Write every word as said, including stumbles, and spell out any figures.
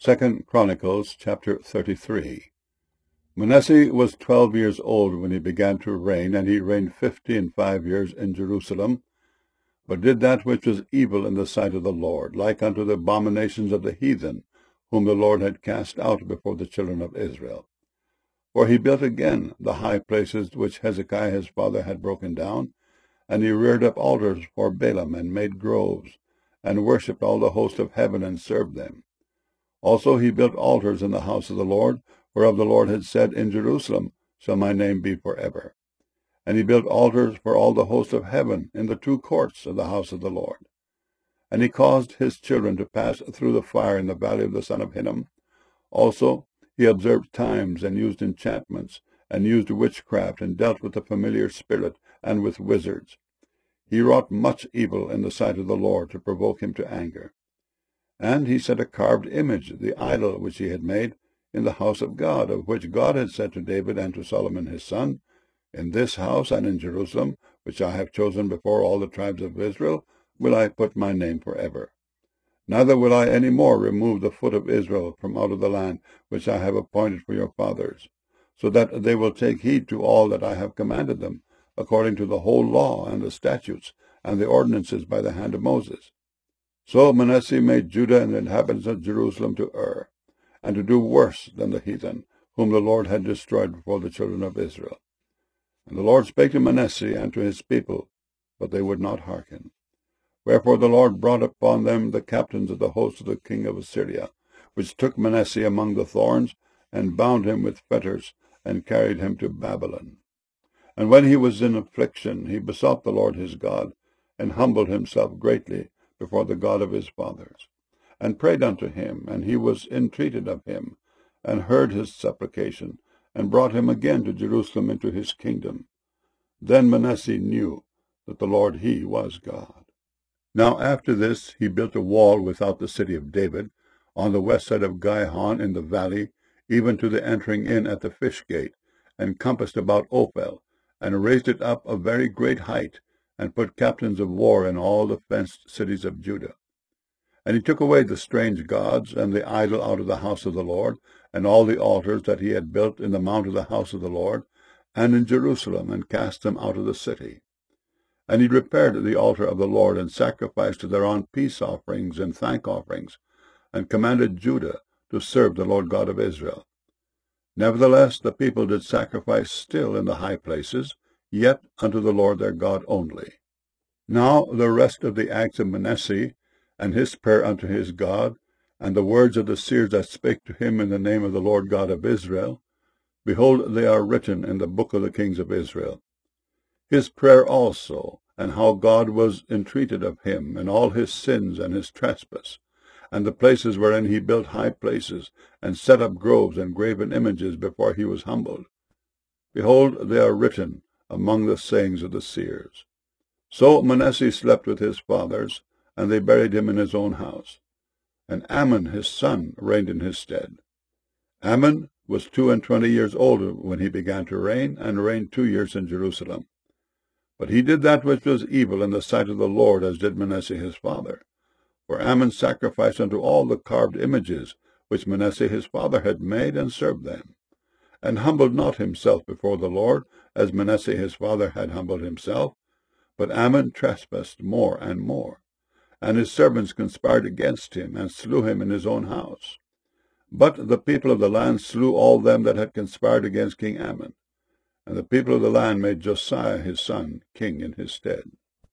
Second Chronicles chapter thirty-three. Manasseh was twelve years old when he began to reign, and he reigned fifty and five years in Jerusalem, but did that which was evil in the sight of the Lord, like unto the abominations of the heathen, whom the Lord had cast out before the children of Israel. For he built again the high places which Hezekiah his father had broken down, and he reared up altars for Baalim, and made groves, and worshipped all the host of heaven, and served them. Also he built altars in the house of the Lord, whereof the Lord had said, In Jerusalem shall my name be forever. And he built altars for all the host of heaven in the two courts of the house of the Lord. And he caused his children to pass through the fire in the valley of the son of Hinnom. Also he observed times, and used enchantments, and used witchcraft, and dealt with the familiar spirit, and with wizards. He wrought much evil in the sight of the Lord, to provoke him to anger. And he set a carved image, the idol which he had made, in the house of God, of which God had said to David and to Solomon his son, In this house and in Jerusalem, which I have chosen before all the tribes of Israel, will I put my name forever. Neither will I any more remove the foot of Israel from out of the land which I have appointed for your fathers, so that they will take heed to all that I have commanded them, according to the whole law and the statutes and the ordinances by the hand of Moses. So Manasseh made Judah and the inhabitants of Jerusalem to err, and to do worse than the heathen, whom the Lord had destroyed before the children of Israel. And the Lord spake to Manasseh and to his people, but they would not hearken. Wherefore the Lord brought upon them the captains of the host of the king of Assyria, which took Manasseh among the thorns, and bound him with fetters, and carried him to Babylon. And when he was in affliction, he besought the Lord his God, and humbled himself greatly before the God of his fathers, and prayed unto him, and he was entreated of him, and heard his supplication, and brought him again to Jerusalem into his kingdom. Then Manasseh knew that the Lord he was God. Now after this he built a wall without the city of David, on the west side of Gihon in the valley, even to the entering in at the fish gate, and compassed about Ophel, and raised it up a very great height, and put captains of war in all the fenced cities of Judah. And he took away the strange gods and the idol out of the house of the Lord, and all the altars that he had built in the mount of the house of the Lord, and in Jerusalem, and cast them out of the city. And he repaired the altar of the Lord, and sacrificed thereon peace offerings and thank offerings, and commanded Judah to serve the Lord God of Israel. Nevertheless the people did sacrifice still in the high places, yet unto the Lord their God only. Now the rest of the acts of Manasseh, and his prayer unto his God, and the words of the seers that spake to him in the name of the Lord God of Israel, behold, they are written in the book of the kings of Israel. His prayer also, and how God was entreated of him, and all his sins and his trespass, and the places wherein he built high places, and set up groves and graven images before he was humbled. Behold, they are written among the sayings of the seers. So Manasseh slept with his fathers, and they buried him in his own house. And Amon his son reigned in his stead. Amon was two and twenty years old when he began to reign, and reigned two years in Jerusalem. But he did that which was evil in the sight of the Lord, as did Manasseh his father. For Amon sacrificed unto all the carved images which Manasseh his father had made, and served them, and humbled not himself before the Lord, as Manasseh his father had humbled himself. But Amon trespassed more and more, and his servants conspired against him, and slew him in his own house. But the people of the land slew all them that had conspired against King Amon, and the people of the land made Josiah his son king in his stead.